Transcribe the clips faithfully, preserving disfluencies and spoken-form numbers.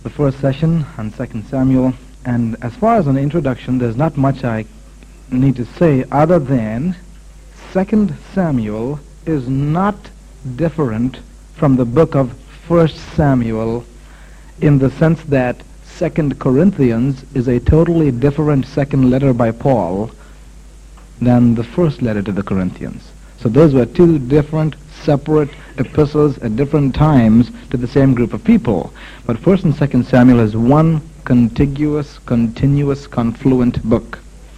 the first session on Second Samuel, and as far as an introduction, there's not much I need to say other than Second Samuel is not different from the book of First Samuel in the sense that Second Corinthians is a totally different second letter by Paul than the first letter to the Corinthians. So those were two different, separate epistles at different times to the same group of people. But First and Second Samuel is one contiguous, continuous, confluent book.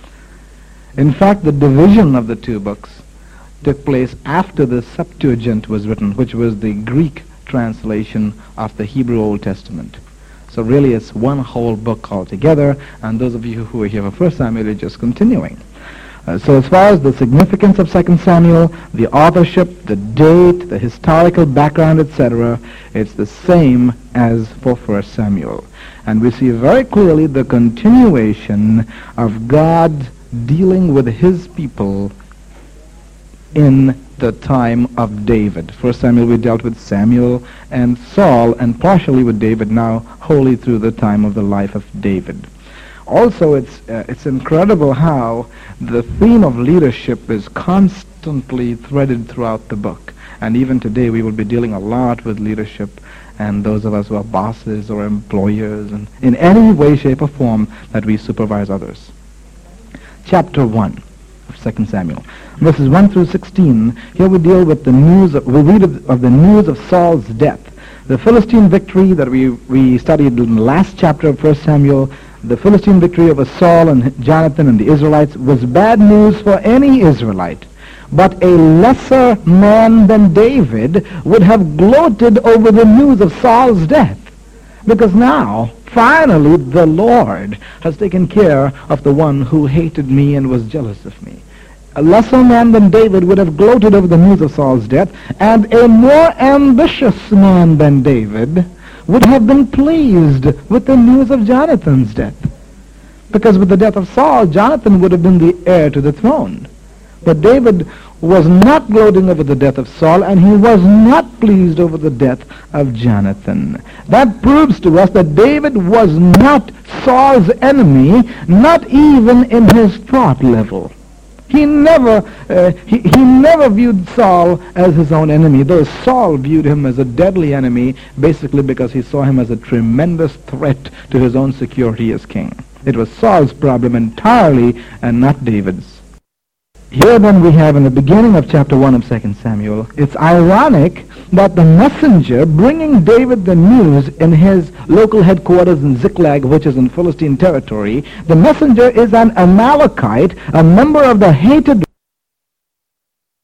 In fact, the division of the two books took place after the Septuagint was written, which was the Greek translation of the Hebrew Old Testament. So really it's one whole book altogether, and those of you who are here for First Samuel are just continuing. Uh, so as far as the significance of Second Samuel, the authorship, the date, the historical background, et cetera, it's the same as for First Samuel. And we see very clearly the continuation of God dealing with his people in the time of David. First Samuel we dealt with Samuel and Saul, and partially with David, now wholly through the time of the life of David. Also, it's uh, it's incredible how the theme of leadership is constantly threaded throughout the book. And even today we will be dealing a lot with leadership, and those of us who are bosses or employers, and in any way, shape, or form that we supervise others. Chapter one of Second Samuel, verses one through sixteen. Here we deal with the news. Of, we read of, of the news of Saul's death, the Philistine victory that we we studied in the last chapter of First Samuel. The Philistine victory over Saul and Jonathan and the Israelites was bad news for any Israelite. But a lesser man than David would have gloated over the news of Saul's death. Because now, finally, the Lord has taken care of the one who hated me and was jealous of me. A lesser man than David would have gloated over the news of Saul's death, and a more ambitious man than David would have been pleased with the news of Jonathan's death. Because with the death of Saul, Jonathan would have been the heir to the throne. But David was not gloating over the death of Saul, and he was not pleased over the death of Jonathan. That proves to us that David was not Saul's enemy, not even in his thought level. He never, uh, he, he never viewed Saul as his own enemy, though Saul viewed him as a deadly enemy, basically because he saw him as a tremendous threat to his own security as king. It was Saul's problem entirely, and not David's. Here then we have in the beginning of chapter one of Second Samuel, it's ironic that the messenger bringing David the news in his local headquarters in Ziklag, which is in Philistine territory, the messenger is an Amalekite, a member of the hated